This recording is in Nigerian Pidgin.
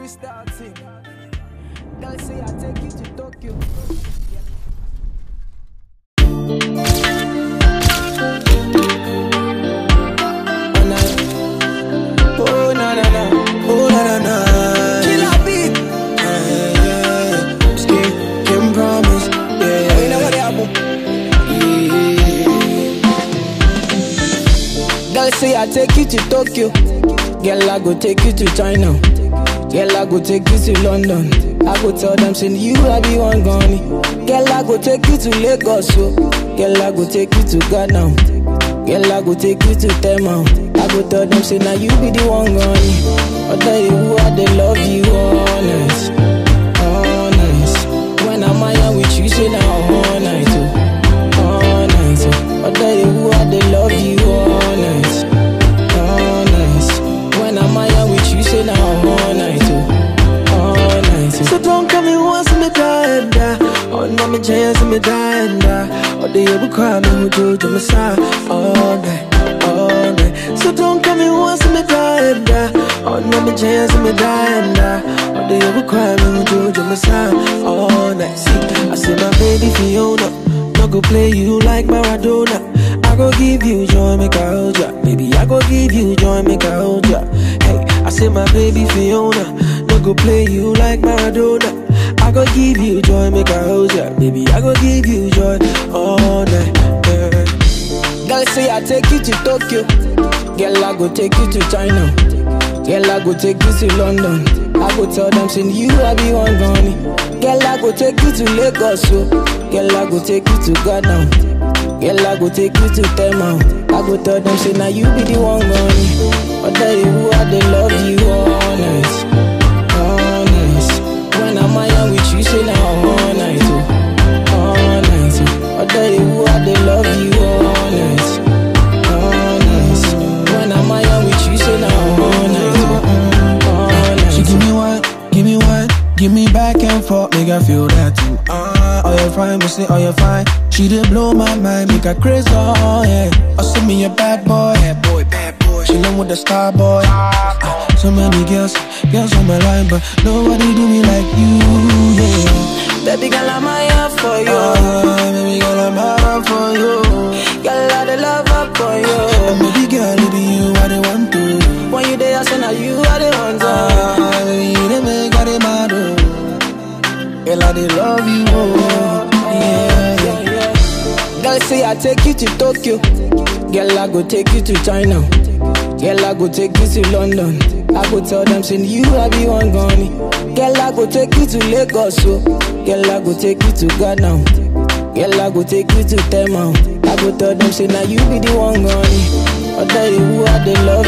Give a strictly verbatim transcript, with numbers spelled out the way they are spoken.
starting. Girl say I take you to Tokyo. Oh na na na, oh na na na. Killer beat. Yeah, yeah. Still can promise. Yeah, yeah. You know what happened? Yeah. Girl say I take you to Tokyo. Girl I go take you to China. Girl I go take you to London. I go tell them say you I be one gunny. Girl I go take you to Lagos. So. Girl I go take you to Ghana. Girl I go take you to Tema. I go tell them say now you be the one gunny. I tell you who I they love you honest, honest. When I'm out with you say now all night, oh, all night. Oh. I tell you who I they love you honest, honest. When I'm out with you say now all night, oh, all night. Oh. So don't come in once me die and die. Oh no me chance me die and die. Oh they ever cry me who do to me side all night, all night. So don't come in once me die and die. Oh no me chance me die and die. Oh they ever cry me who do to me side all night. See I say my baby Fiona, no go play you like Maradona. I go give you joy, make I hold ya. Baby, I go give you joy, make I hold ya. Hey, I say my baby Fiona, no go play you like Maradona. I go give you joy, make I hold ya. Baby, I go give you joy all night. Yeah. Girl say I take you to Tokyo. Girl I go take you to China. Girl I go take you to London. I go tell them say you I be one gunny. Girl I go take you to Lagos. So. Girl I go take you to Ghana. Girl, I go take you to Tema. I go tell them, say, now you be the one gunny. I tell you who I they love you honest, honest. When I'm out with you, say, now all night, oh, all night. Oh. I tell you who I they love you honest, honest. When I'm out with you, say, now all night, oh, all night. She give me one, give me one, give me back and forth, make I feel that too. Ah, uh, oh you fine, me say, oh you fine. She did blow my mind, make her crazy, oh yeah. I see me a bad boy, bad boy, bad boy. She love with the star boy. Uh, so many girls, girls on my line, but nobody do me like you, yeah. Baby girl, I'm out for you. Uh, baby girl, I'm out for you. Girl, I the love up for you. And baby girl, it be you, I the want to. When you there, I say now you are the one to. Uh, baby, they make I the mad, oh. Girl, I the love you, oh. Yeah, yeah. Girl say I take you to Tokyo. Girl I go take you to China. Girl I go take you to London. I go tell them say you I be one gunny. Girl I go take you to Lagos. So. Girl I go take you to Ghana. Girl I go take you to Tema. I go tell them say now you be the one gunny. I tell you who I they love